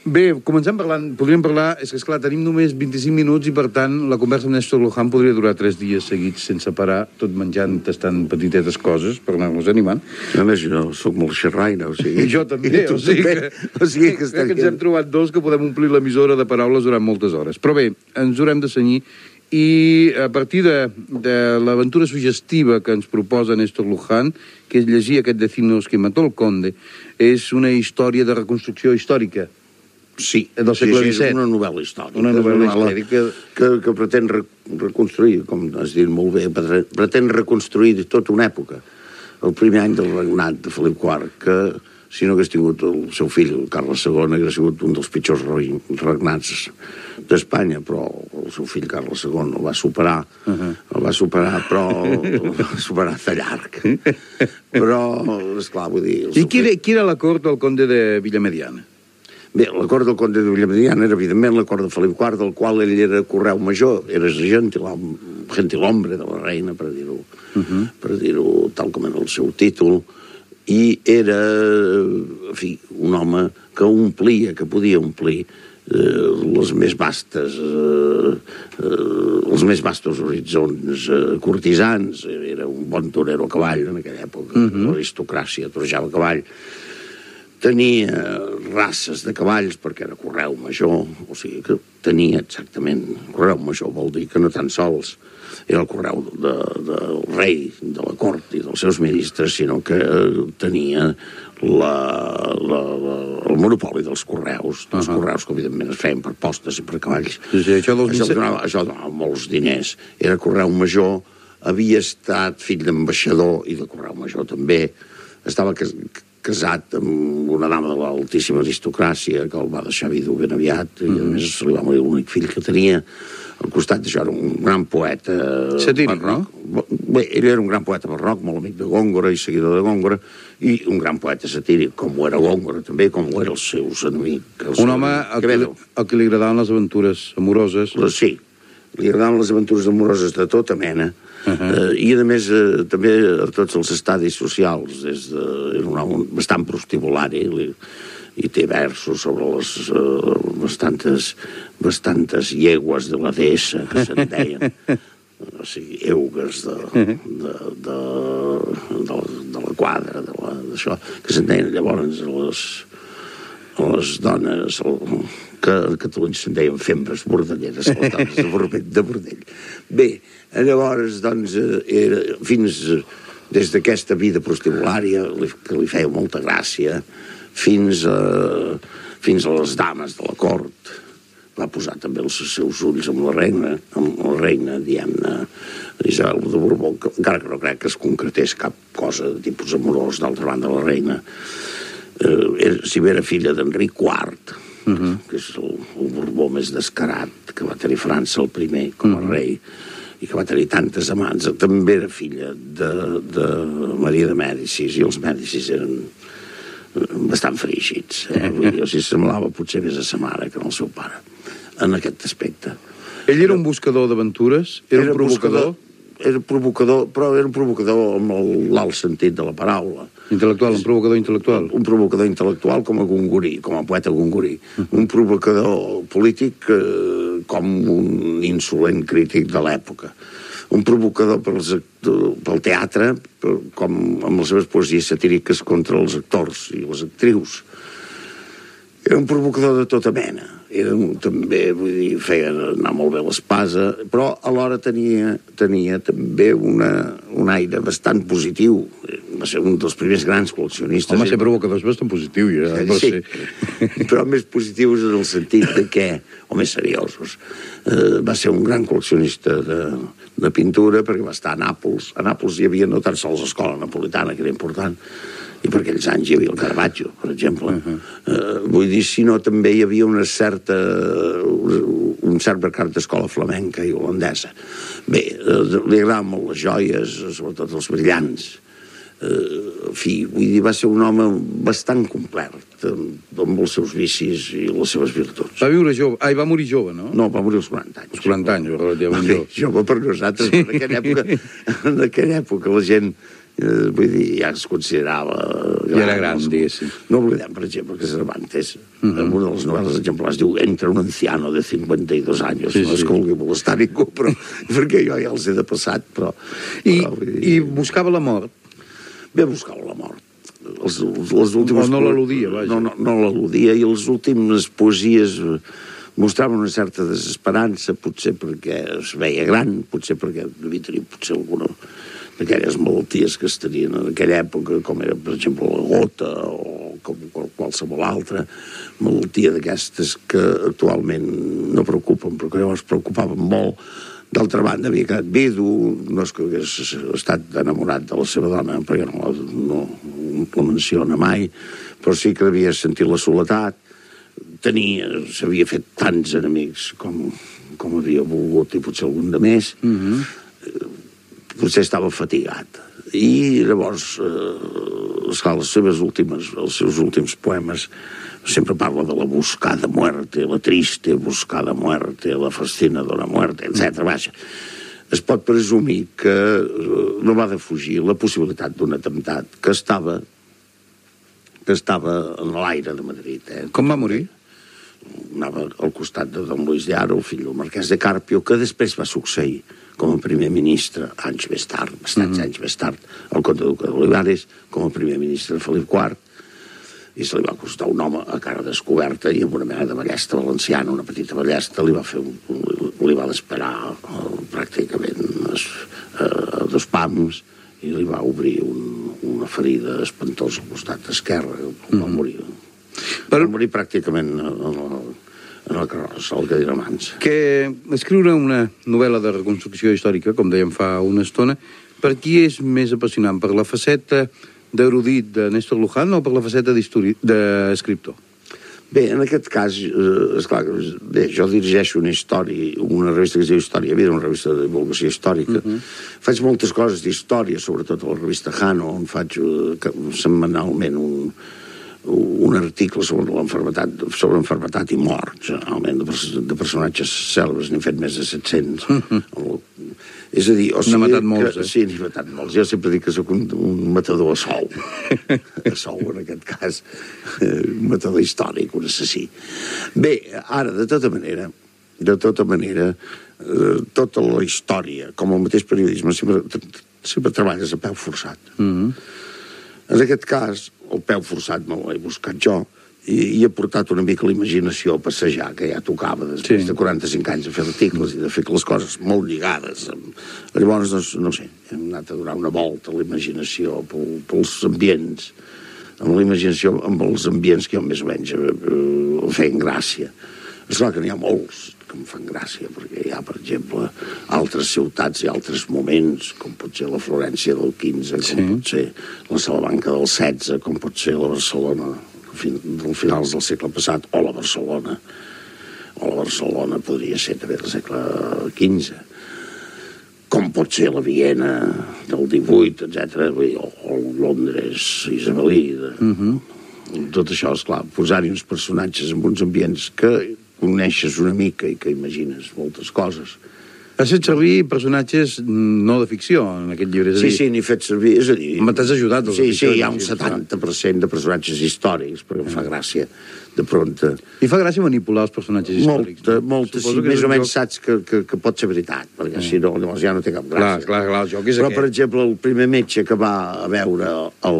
Bé, comencem parlant, podríem parlar, és que esclar, tenim només 25 minuts i per tant la conversa amb Néstor Luján podria durar 3 dies seguits sense parar, tot menjant, tastant petitetes coses per anar-nos animant. A més, jo soc molt xerraire, o sigui... I jo també, o sigui que ens hem trobat dos que podem omplir l'emissora de paraules durant moltes hores. Però bé, ens haurem de cenyir i a partir de l'aventura suggestiva que ens proposa Néstor Luján, que és llegir aquest Decinos que mató el conde, és una història de reconstrucció històrica. Sí, del segle XVII. És una novel·la històrica. Una novel·la històrica que pretén reconstruir, com has dit molt bé, pretén reconstruir tota una època. El primer any del regnat de Felip IV, que si no hagués tingut el seu fill, el Carles II, hauria sigut un dels pitjors regnats d'Espanya, però el seu fill, Carles II, el va superar. El va superar, però el va superar de llarg. Però, esclar, vull dir... I qui era la cort del conde de Villamediana? Bé, la cort del conde de Villamediana era, evidentment, la cort de Felip IV, del qual ell era correu major, era gentilhombre de la reina, per dir-ho tal com era el seu títol, i era, en fi, un home que omplia, que podia omplir els més vastos horitzons cortisans. Era un bon torero a cavall en aquella època, l'aristocràcia torejava a cavall. Tenia races de cavalls perquè era correu major, o sigui que tenia exactament... Correu major vol dir que no tan sols era el correu del rei, de la cort i dels seus ministres, sinó que tenia el monopoli dels correus, que evidentment es feien per postes i per cavalls. Això donava molts diners. Era correu major, havia estat fill d'ambaixador i de correu major també, estava casat amb una dama de l'altíssima aristocràcia que el va deixar vidu ben aviat i a més se li va morir l'únic fill que tenia. Al costat d'això era un gran poeta satíric, no? Bé, ell era un gran poeta barroc, molt amic de Góngora i seguidor de Góngora, i un gran poeta satíric, com ho era Góngora també, com ho eren els seus enemics. Un home al que li agradaven les aventures amoroses. Sí, li agradaven les aventures amoroses de tota mena, i a més també a tots els estadis socials. Era un home bastant prostibulari i té versos sobre les bastantes llegües de la deessa que se'n deien, o sigui, eugues de la quadra, d'això, que se'n deien llavors a les dones que a Catalunya se'n deien fembres bordelleres, a les dones de bordell. Bé, llavors, doncs, fins des d'aquesta vida prostibulària, que li feia molta gràcia, fins a les dames de la cort. Va posar també els seus ulls amb la reina, diguem-ne, Isabel de Borbó, encara que no crec que es concretés cap cosa de tipus amorós, d'altra banda, la reina. Si bé era filla d'Enric IV, que és el Borbó més descarat que va tenir França, el primer, com a rei, i que va tenir tantes amants, també era filla de Maria de Mèdicis, i els Mèdicis eren bastant frígids. Vull dir, o sigui, semblava potser més a sa mare que al seu pare, en aquest aspecte. Ell era un buscador d'aventures? Era un provocador? Era provocador, però era un provocador amb l'alt sentit de la paraula. Intel·lectual, un provocador intel·lectual. Un provocador intel·lectual com a Gongorí, com a poeta Gongorí. Un provocador polític com un insolent crític de l'època. Un provocador pel teatre, com amb les seves poesies satíriques contra els actors i les actrius. Era un provocador de tota mena. Era també, vull dir, feia anar molt bé l'espasa, però alhora tenia també un aire bastant positiu. Va ser un dels primers grans col·leccionistes. Home, ser provocador és bastant positiu, ja. Sí, però més positius en el sentit de que, o més seriosos. Va ser un gran col·leccionista de pintura perquè va estar a Nàpols. A Nàpols hi havia no tan sols l'escola napolitana, que era important, i per aquells anys hi havia el Caravaggio, per exemple. Vull dir, sinó també hi havia un cert mercat d'escola flamenca i holandesa. Bé, li agradaven molt les joies, sobretot els brillants. En fi, vull dir, va ser un home bastant complet, amb els seus vicis i les seves virtuts. Va viure jove, va morir jove, no? No, va morir als 40 anys. Als 40 anys, relativament jove. Jove per nosaltres, en aquella època la gent Vull dir, ja es considerava... Ja era gran, diguéssim. No oblidem, per exemple, que Cervantes, en una de les novel·les exemplars, diu «Entra un anciano de 52 anys». No és que vulgui molestar ningú, però perquè jo ja els he de passat, però... I buscava la mort? Bé, buscava la mort. Les últimes... O no l'al·ludia, vaja. No l'al·ludia, i les últimes poesies mostraven una certa desesperança, potser perquè es veia gran, potser perquè devia tenir potser alguna d'aquelles malalties que es tenien en aquella època, com era, per exemple, la gota o com qualsevol altra malaltia d'aquestes que actualment no preocupen, però que llavors preocupaven molt. D'altra banda, havia quedat vidu, no és que hagués estat enamorat de la seva dona, perquè no la menciona mai, però sí que havia sentit la soledat, s'havia fet tants enemics com havia volgut, i potser algun de més, potser estava fatigat. I llavors, esclar, els seus últims poemes sempre parla de la buscada muerte, la triste buscada muerte, la fascinadora muerte, etc. Vaja, es pot presumir que no va defugir la possibilitat d'un atemptat que estava en l'aire de Madrid. Com va morir? Anava al costat de Don Luis de Haro, el fill del marquès de Carpio, que després va succeir com a primer ministre, anys més tard, bastants anys més tard, al comte duque d'Olivares, com a primer ministre de Felip IV, i se li va costar un home a cara descoberta i amb una mena de ballesta valenciana, una petita ballesta, li va disparar pràcticament a 2 pams i li va obrir una ferida espantosa al costat esquerre, va morir. Va morir pràcticament en el carròs, al Cadiramansa. Que escriure una novel·la de reconstrucció històrica, com dèiem fa una estona, per qui és més apassionant? Per la faceta d'erudit de Néstor Luján o per la faceta d'escriptor? Bé, en aquest cas, esclar, jo dirigeixo una revista que es diu Història Vida, una revista de divulgació històrica. Faig moltes coses d'història, sobretot a la revista Jano, on faig setmanalment un article sobre enfermetat i mort, generalment, de personatges cèlebres, n'he fet més de 700. És a dir, n'ha matat molts, Sí, n'he matat molts. Jo sempre dic que sóc un matador a sou. A sou, en aquest cas. Un matador històric, un assassí. Bé, ara, de tota manera, tota la història, com el mateix periodisme, sempre treballes a peu forçat. En aquest cas, el peu forçat me l'he buscat jo i he portat una mica l'imaginació a passejar, que ja tocava després de 45 anys de fer articles i de fer les coses molt lligades. Llavors, no sé, hem anat a donar una volta a la imaginació pels ambients, amb els ambients que jo més o menys feien gràcia. És clar que n'hi ha molts que em fan gràcia, perquè hi ha, per exemple, altres ciutats i altres moments, com pot ser la Florència del XV, com pot ser la Salamanca del XVI, com pot ser la Barcelona dels finals del segle passat, o la Barcelona podria ser també del segle XV, com pot ser la Viena del XVIII, etc., o Londres isabelí. Tot això, esclar, posar-hi uns personatges en uns ambients que coneixes una mica i que imagines moltes coses. Has fet servir personatges no de ficció en aquest llibre, Sí, n'he fet servir, és a dir... T'has ajudat els de ficció. Sí, hi ha un 70% de personatges històrics, perquè em fa gràcia de prompte. I fa gràcia manipular els personatges històrics. Molta, sí, més o menys saps que pot ser veritat, perquè si no, llavors ja no té cap gràcia. Clar, el joc és aquest. Però, per exemple, el primer metge que va veure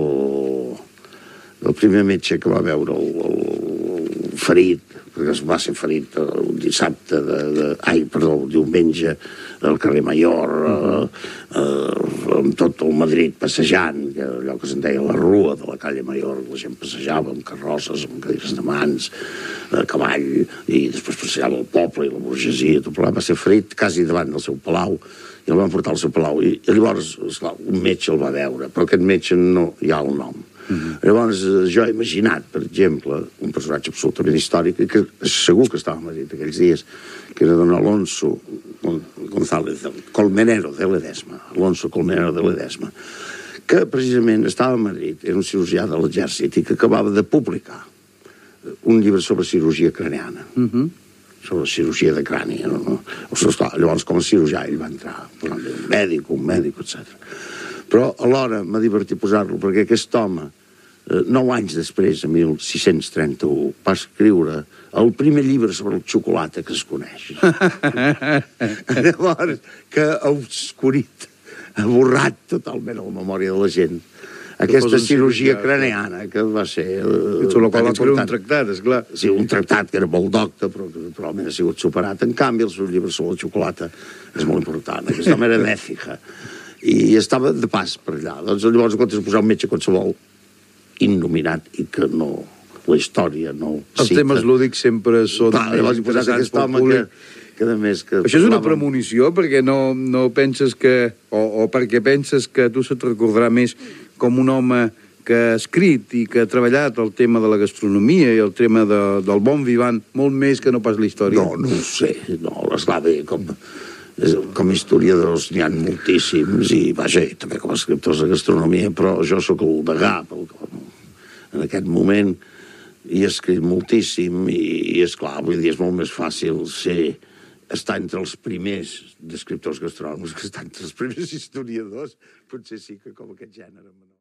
el ferit, perquè es va ser ferit un dissabte, diumenge, al carrer Mayor, amb tot el Madrid passejant, allò que se'n deia la rua de la calle Mayor, la gent passejava amb carrosses, amb cadires de mans, a cavall, i després passejava el poble i la burgesia, tot plegat. Va ser ferit quasi davant del seu palau, i el van portar al seu palau, i llavors, esclar, un metge el va veure, però aquest metge no hi ha el nom. Llavors, jo he imaginat, per exemple, un personatge absolutament històric, que segur que estava a Madrid aquells dies, que era don Alonso González, Colmenero de Ledesma, Alonso Colmenero de Ledesma, que precisament estava a Madrid, era un cirurgià de l'exèrcit i que acabava de publicar un llibre sobre cirurgia craniana, sobre cirurgia de crani. Llavors, com a cirurgià, ell va entrar, un mèdic, etc. Però alhora m'ha divertit posar-lo, perquè aquest home, 9 anys després, en 1631, va escriure el primer llibre sobre el xocolata que es coneix. Llavors, que ha obscurit, ha borrat totalment la memòria de la gent aquesta cirurgia craneana, que va ser... Sobre la qual va escriure un tractat, esclar. Sí, un tractat que era molt docte, però que naturalment ha sigut superat. En canvi, el seu llibre sobre la xocolata és molt important. Aquest home era d'Ècija i estava de pas per allà. Doncs llavors, en comptes de posar un metge qualsevol innominat i que no... la història no cita. Els temes lúdics sempre són interessants pel públic. Això és una premonició, perquè no penses que... o perquè penses que tu se't recordarà més com un home que ha escrit i que ha treballat el tema de la gastronomia i el tema del bon vivant, molt més que no pas la història. No ho sé. No, l'esclar bé, com historiadors n'hi ha moltíssims i, vaja, també com a escriptors de gastronomia, però jo sóc el degà en aquest moment i he escrit moltíssim i esclar, vull dir, és molt més fàcil estar entre els primers d'escriptors gastrònoms que estar entre els primers historiadors. Potser sí que com aquest gènere...